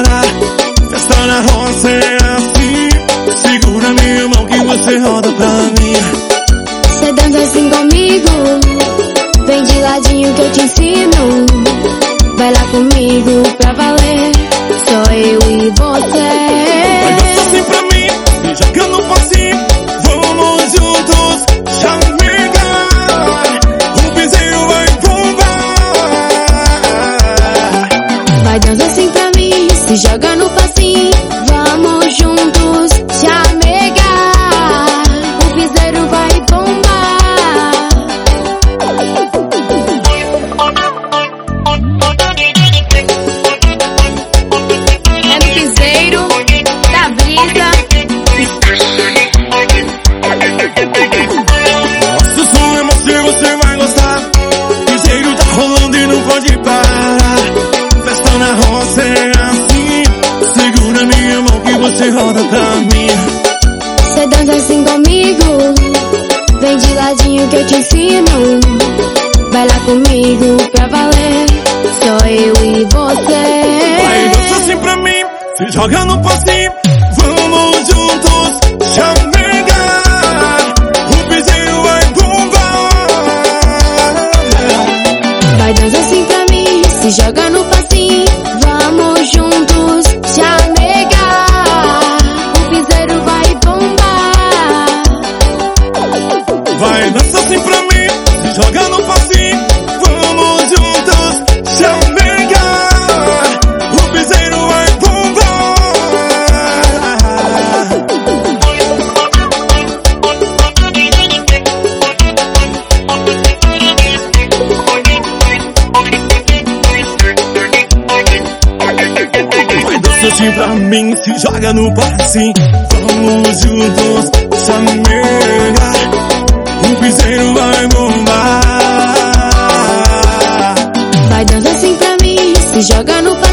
para. Festa na roça é assim. Segura minha mão que você roda pra mim. Cê dança assim comigo, vem de ladinho que eu te ensino. Vai lá comigo pra valer, só eu e você. Vai dançar assim pra mim, me joga no passinho. Vamos juntos, chamegar. O piseiro vai bombar. Vai dançar assim pra mim, se joga no passinho. Vamos juntos, chamegar. O piseiro vai bombar. É no piseiro da brisa. Nossa, o som é macio, você vai gostar. Piseiro tá rolando e não pode parar. Festa na roça é assim. Segura minha mão que você roda pra mim. Cê dança assim comigo, vem de ladinho que eu te ensino. Vai lá comigo pra valer, só eu e você. Vai dançar assim pra mim, se joga no passinho. Vamos juntos, chamegar. O piseiro vai bombar. Vai dançar assim pra mim, se joga no passinho. Vamos juntos, chamegar. O piseiro vai bombar. Vai dançar assim pra mim, se joga no passinho. Vamos juntos, chamegar. O piseiro vai bombar. Vai dançar assim pra mim, se joga no passinho. Vamos juntos, chamegar. O piseiro vai bombar. Vai dançar assim pra mim, se joga no